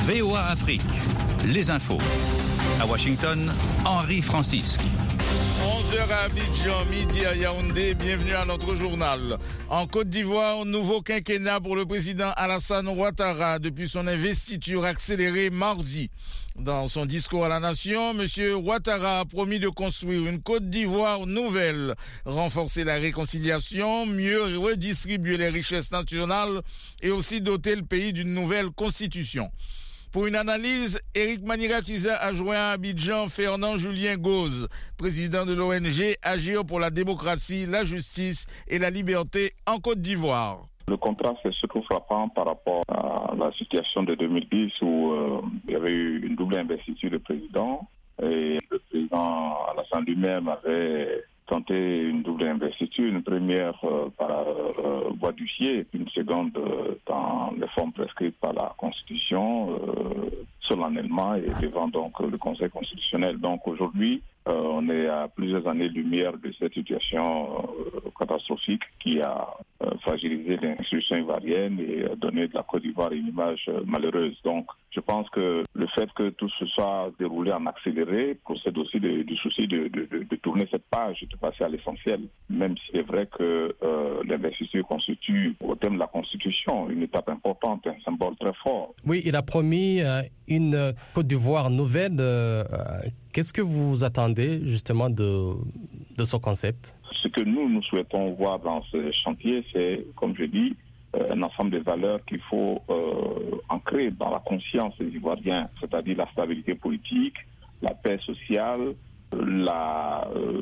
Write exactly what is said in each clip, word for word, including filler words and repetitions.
V O A Afrique, les infos. À Washington, Henri Francisque. onze heures à Abidjan, midi à Yaoundé, bienvenue à notre journal. En Côte d'Ivoire, nouveau quinquennat pour le président Alassane Ouattara depuis son investiture accélérée mardi. Dans son discours à la nation, M. Ouattara a promis de construire une Côte d'Ivoire nouvelle, renforcer la réconciliation, mieux redistribuer les richesses nationales et aussi doter le pays d'une nouvelle constitution. Pour une analyse, Éric Manirakiza a joint à Abidjan Fernand Julien Gauze, président de l'O N G Agir pour la démocratie, la justice et la liberté en Côte d'Ivoire. Le contraste est surtout frappant par rapport à la situation de deux mille dix où euh, il y avait eu une double investiture de président et le président Alassane lui-même avait tenté une double investiture, une première euh, par euh, voie d'huissier et puis une seconde euh, dans les formes prescrites par la Constitution, euh, solennellement et devant donc le Conseil constitutionnel. Donc aujourd'hui, euh, on est à plusieurs années-lumière de cette situation euh, catastrophique qui a euh, fragilisé l'institution ivoirienne et euh, donné de la Côte d'Ivoire une image euh, malheureuse. Donc je pense que le fait que tout se soit déroulé en accéléré procède aussi de, du souci de, de, de, de tourner cette page et de passer à l'essentiel. Même s'il est vrai que euh, l'investiture constitue, au terme de la Constitution, une étape importante, un symbole très fort. Oui, il a promis euh, une Côte d'Ivoire nouvelle. Euh, qu'est-ce que vous attendez justement de, de ce concept? Ce que nous, nous souhaitons voir dans ce chantier, c'est, comme je dis, un ensemble de valeurs qu'il faut euh, ancrer dans la conscience des Ivoiriens, c'est-à-dire la stabilité politique, la paix sociale, la euh,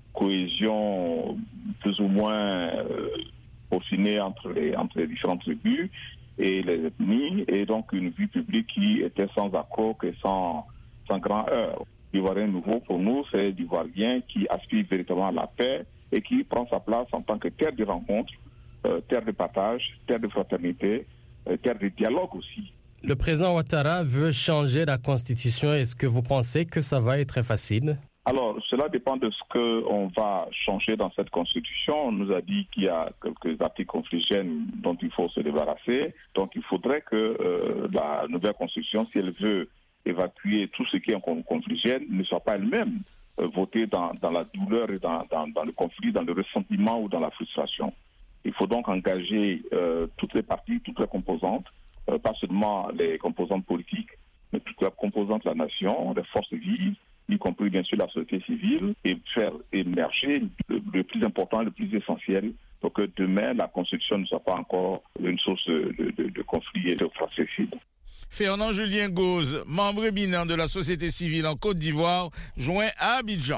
cohésion plus ou moins euh, peaufinée entre les, entre les différentes tribus et les ethnies, et donc une vie publique qui était sans accroc et sans, sans grand heurt. L'Ivoirien nouveau, pour nous, c'est l'Ivoirien qui aspire véritablement à la paix et qui prend sa place en tant que terre de rencontre, Euh, terre de partage, terre de fraternité, euh, terre de dialogue aussi. Le président Ouattara veut changer la Constitution. Est-ce que vous pensez que ça va être facile? Alors, cela dépend de ce qu'on va changer dans cette Constitution. On nous a dit qu'il y a quelques articles conflictuels dont il faut se débarrasser. Donc, il faudrait que euh, la nouvelle Constitution, si elle veut évacuer tout ce qui est conflictuel, ne soit pas elle-même euh, votée dans, dans la douleur et dans, dans, dans le conflit, dans le ressentiment ou dans la frustration. Il faut donc engager euh, toutes les parties, toutes les composantes, euh, pas seulement les composantes politiques, mais toutes les composantes de la nation, les forces vives, y compris bien sûr la société civile, et faire émerger le, le plus important, le plus essentiel, pour que demain la Constitution ne soit pas encore une source de, de, de conflit et de fratricide. Fernand Julien Gauze, membre éminent de la société civile en Côte d'Ivoire, joint à Abidjan.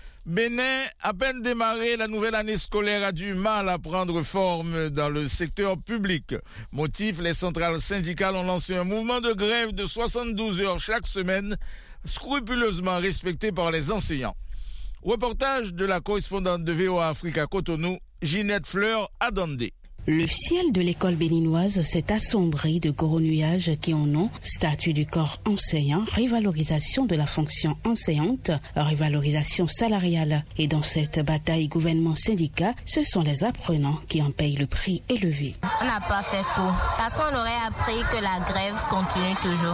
Bénin, à peine démarré, la nouvelle année scolaire a du mal à prendre forme dans le secteur public. Motif, les centrales syndicales ont lancé un mouvement de grève de soixante-douze heures chaque semaine, scrupuleusement respecté par les enseignants. Reportage de la correspondante de V O A Afrique à Cotonou, Ginette Fleur Adandé. Le ciel de l'école béninoise s'est assombri de gros nuages qui en ont statut du corps enseignant, révalorisation de la fonction enseignante, révalorisation salariale. Et dans cette bataille gouvernement-syndicat, ce sont les apprenants qui en payent le prix élevé. On n'a pas fait tout, parce qu'on aurait appris que la grève continue toujours.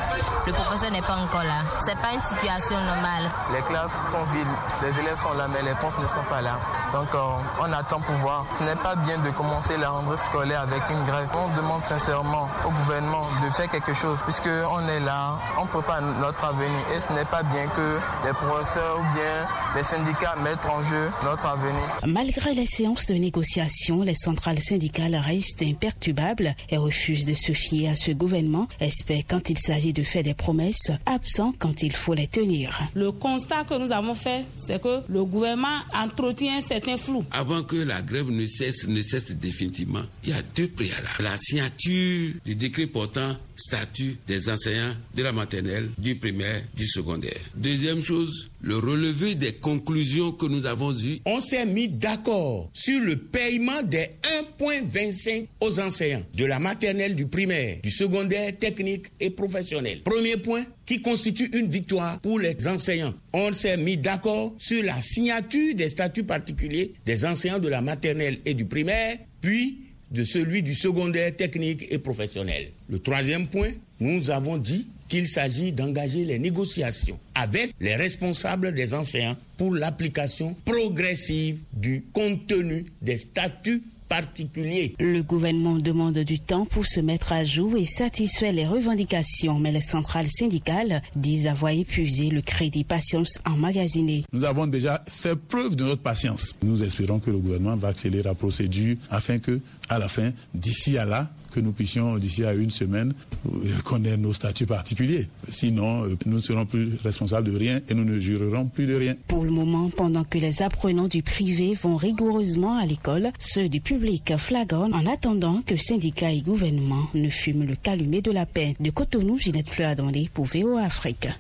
Le professeur n'est pas encore là. C'est pas une situation normale. Les classes sont vides, les élèves sont là, mais les profs ne sont pas là. Donc euh, on attend pour voir. Ce n'est pas bien de commencer la rentrée scolaire avec une grève. On demande sincèrement au gouvernement de faire quelque chose, puisqu'on est là, on prépare notre avenir. Et ce n'est pas bien que les professeurs ou bien les syndicats mettent en jeu notre avenir. Malgré les séances de négociation, les centrales syndicales restent imperturbables et refusent de se fier à ce gouvernement, espèrent quand il s'agit de faire des promesses, absents quand il faut les tenir. Le constat que nous avons fait, c'est que le gouvernement entretient un certain flou. Avant que la grève ne cesse, ne cesse définitivement, il y a deux préalables. La signature du décret portant statut des enseignants de la maternelle, du primaire, du secondaire. Deuxième chose, le relevé des conclusions que nous avons eues. On s'est mis d'accord sur le paiement des un virgule vingt-cinq aux enseignants de la maternelle, du primaire, du secondaire, technique et professionnel. Premier point, qui constitue une victoire pour les enseignants. On s'est mis d'accord sur la signature des statuts particuliers des enseignants de la maternelle et du primaire, puis de celui du secondaire, technique et professionnel. Le troisième point, nous avons dit qu'il s'agit d'engager les négociations avec les responsables des enseignants pour l'application progressive du contenu des statuts particuliers. Le gouvernement demande du temps pour se mettre à jour et satisfaire les revendications, mais les centrales syndicales disent avoir épuisé le crédit patience emmagasiné. Nous avons déjà fait preuve de notre patience. Nous espérons que le gouvernement va accélérer la procédure afin que, à la fin, d'ici à là, que nous puissions, d'ici à une semaine, connaître nos statuts particuliers. Sinon, nous ne serons plus responsables de rien et nous ne jurerons plus de rien. Pour le moment, pendant que les apprenants du privé vont rigoureusement à l'école, ceux du public flagonnent en attendant que syndicats et gouvernement ne fument le calumet de la paix. De Cotonou, Ginette Fleur-Adondé pour V O A Afrique.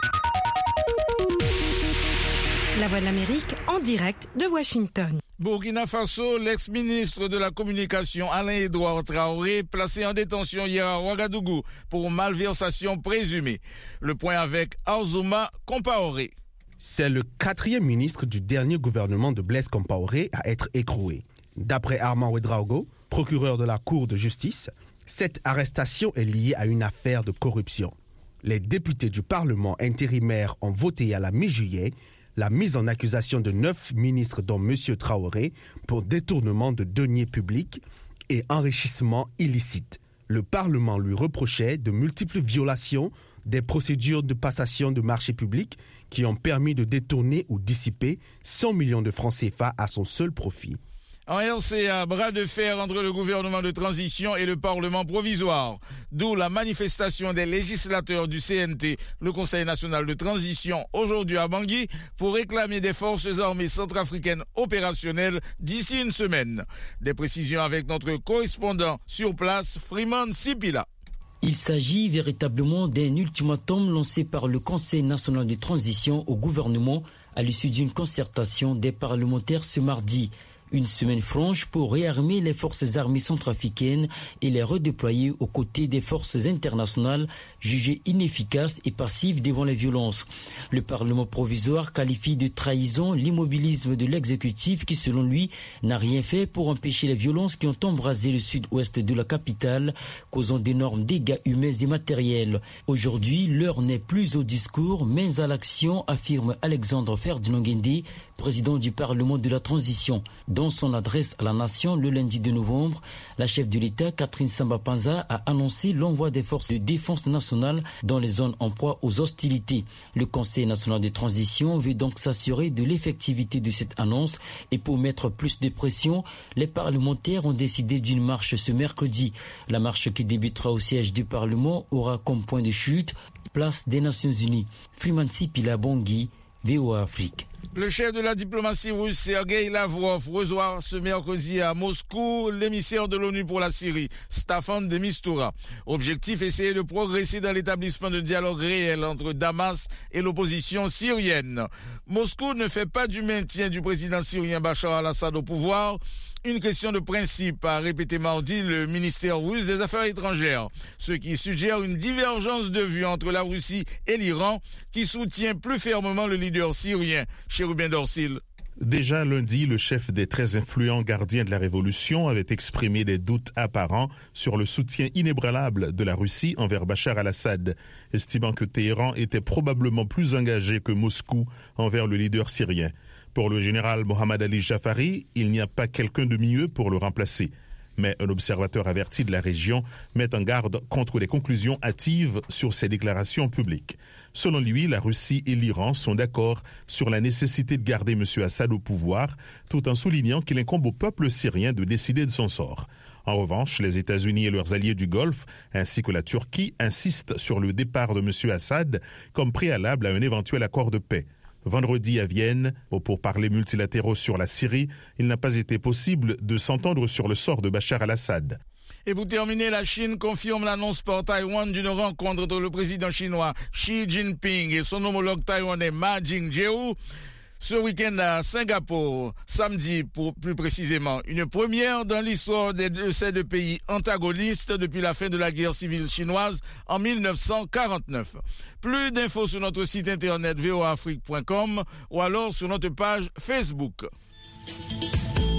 La Voix de l'Amérique en direct de Washington. Burkina Faso, l'ex-ministre de la Communication Alain-Édouard Traoré, placé en détention hier à Ouagadougou pour malversation présumée. Le point avec Arzouma Compaoré. C'est le quatrième ministre du dernier gouvernement de Blaise Compaoré à être écroué. D'après Armand Ouedraogo, procureur de la Cour de justice, cette arrestation est liée à une affaire de corruption. Les députés du Parlement intérimaire ont voté à la mi-juillet la mise en accusation de neuf ministres dont M. Traoré pour détournement de deniers publics et enrichissement illicite. Le Parlement lui reprochait de multiples violations des procédures de passation de marchés publics qui ont permis de détourner ou dissiper cent millions de francs C F A à son seul profit. En R C A, bras de fer entre le gouvernement de transition et le Parlement provisoire. D'où la manifestation des législateurs du C N T, le Conseil national de transition, aujourd'hui à Bangui, pour réclamer des forces armées centrafricaines opérationnelles d'ici une semaine. Des précisions avec notre correspondant sur place, Freeman Sipila. Il s'agit véritablement d'un ultimatum lancé par le Conseil national de transition au gouvernement à l'issue d'une concertation des parlementaires ce mardi. Une semaine franche pour réarmer les forces armées centrafricaines et les redéployer aux côtés des forces internationales jugées inefficaces et passives devant les violences. Le Parlement provisoire qualifie de trahison l'immobilisme de l'exécutif qui, selon lui, n'a rien fait pour empêcher les violences qui ont embrasé le sud-ouest de la capitale, causant d'énormes dégâts humains et matériels. Aujourd'hui, l'heure n'est plus au discours, mais à l'action, affirme Alexandre Ferdinand Guendé, président du Parlement de la transition. Dans son adresse à la nation le lundi deux novembre, la chef de l'État, Catherine Samba-Panza, a annoncé l'envoi des forces de défense nationale dans les zones en proie aux hostilités. Le Conseil national de transition veut donc s'assurer de l'effectivité de cette annonce et pour mettre plus de pression, les parlementaires ont décidé d'une marche ce mercredi. La marche qui débutera au siège du Parlement aura comme point de chute place des Nations Unies. Freeman Sipila Bangui, V O A Afrique. Le chef de la diplomatie russe, Sergei Lavrov, reçoit ce mercredi à Moscou l'émissaire de l'ONU pour la Syrie, Staffan de Mistura. Objectif, essayer de progresser dans l'établissement de dialogue réel entre Damas et l'opposition syrienne. Moscou ne fait pas du maintien du président syrien Bachar al-Assad au pouvoir une question de principe, a répété mardi le ministère russe des Affaires étrangères, ce qui suggère une divergence de vue entre la Russie et l'Iran, qui soutient plus fermement le leader syrien, Chérubin Dorsil. Déjà lundi, le chef des très influents gardiens de la révolution avait exprimé des doutes apparents sur le soutien inébranlable de la Russie envers Bachar al-Assad, estimant que Téhéran était probablement plus engagé que Moscou envers le leader syrien. Pour le général Mohammad Ali Jafari, il n'y a pas quelqu'un de mieux pour le remplacer. Mais un observateur averti de la région met en garde contre les conclusions hâtives sur ces déclarations publiques. Selon lui, la Russie et l'Iran sont d'accord sur la nécessité de garder M. Assad au pouvoir, tout en soulignant qu'il incombe au peuple syrien de décider de son sort. En revanche, les États-Unis et leurs alliés du Golfe, ainsi que la Turquie, insistent sur le départ de M. Assad comme préalable à un éventuel accord de paix. Vendredi à Vienne, au pourparlers multilatéraux sur la Syrie, il n'a pas été possible de s'entendre sur le sort de Bachar al-Assad. Et pour terminer, la Chine confirme l'annonce par Taïwan d'une rencontre entre le président chinois Xi Jinping et son homologue taïwanais Ma Ying-jeou ce week-end à Singapour, samedi pour plus précisément. Une première dans l'histoire de ces deux pays antagonistes depuis la fin de la guerre civile chinoise en mille neuf cent quarante-neuf. Plus d'infos sur notre site internet v o a afrique point com ou alors sur notre page Facebook.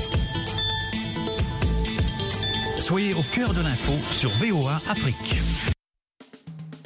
Soyez au cœur de l'info sur V O A Afrique.